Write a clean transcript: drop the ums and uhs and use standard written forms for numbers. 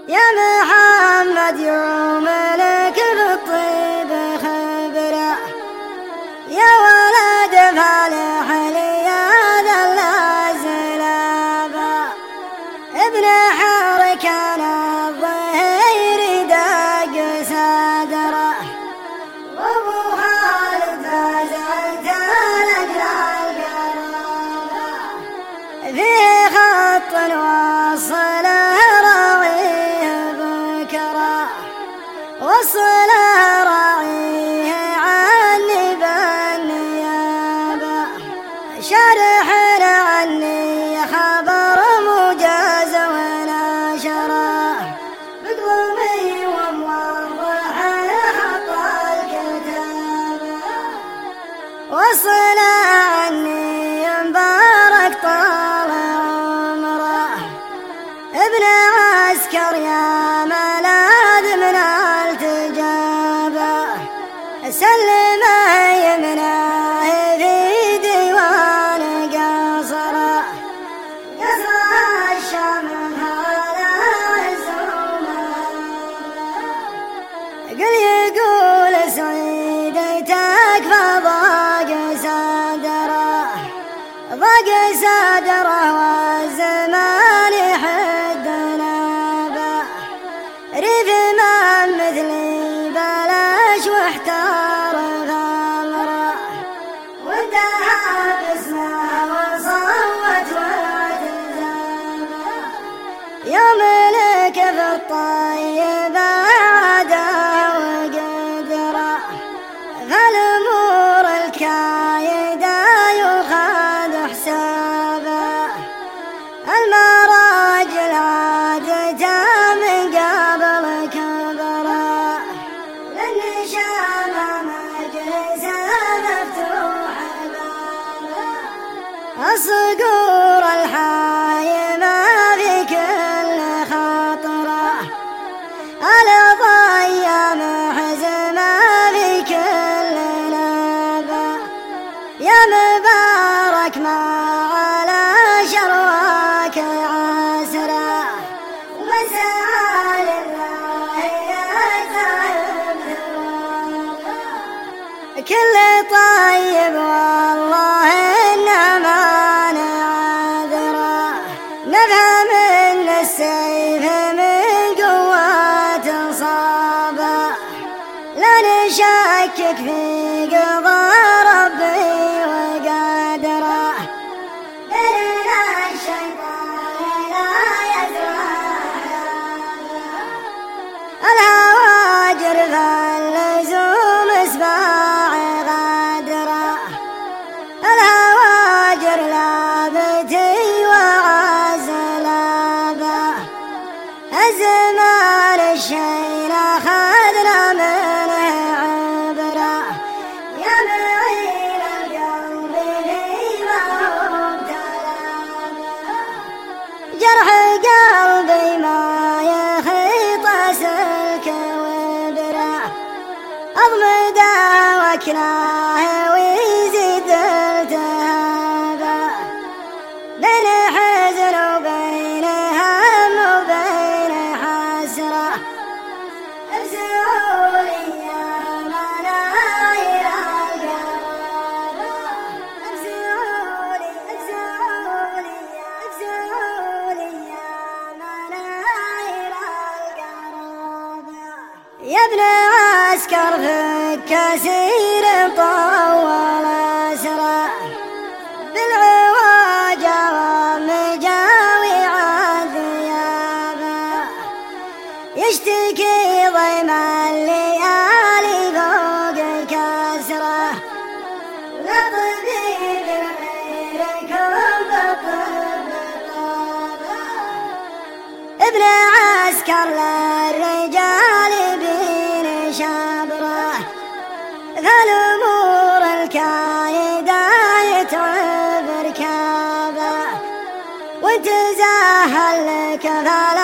يا محمد يوم لك بالطيب خبره، يا ولد فالح لي ذا الزلابة، ابن حر كان الظهير دق صدره، وابو خالد فازت القرابة، فيه خط وصله راعيه بكره، وصله راعيه عني بالنيابة، شرح عني خبر مجاز ونشره، بقومي وموضح خط الكتابة، وصله عني مبارك طال عمره، ابن عسكر يا ملاذ من التجابة، سلمه يمناه في ديوان قصره، قصر الشام هذا عز ومهابة، قل يقول سعيد تكفى ضاق صدره، ضاق صدره والزمان يحد نابه، ريف من مثلي بلاش واحتار غمره، وانتهى باسمه وصوت واعتزابه، يوم لك في الطيب عاده وقدره، فالامور الكايده يؤخذ حسابه، المراجل عادته من قبل كبره، للنشام مجلسه مفتوح بابه، الصقور الحايمه في كل خطره، الضيا محزمه في كل نابه، يا مبارك ما على شرواك عسره، وسعى لله يتعب ثوابه، كل طيب والله إنما نعذره، نفهم إن السيف من قوة صابه، لا نشكك في قضاء ربي وقدره، لنا الشيطان لا يزرع الهواجر فاللزوم اسباع غدره، الهواجر لابتي وعزلابه، الزمان الشيل أخذنا منه عبره، يا معين القلب فيما هو ابتلابه، جرح قلبي ما يخيط سلك وبره، أضمده وكلاه ويزيد التهابه، بين حزن وبين هم وبين حسره، افزعوا لي يا مناير القرابة، افزعوا لي يا مناير القرابة، يا ابن عسكر فك كثير طول أسره، بالعواجة ومجاوع الثيابة، يشتكي ضيم الليالي فوق كسره، لطبيب غيركم بالطب طابه، ابن عسكر للرجال بين شبره، فالأمور الكايدة يتعب ركابه، وتزاهل لك فلا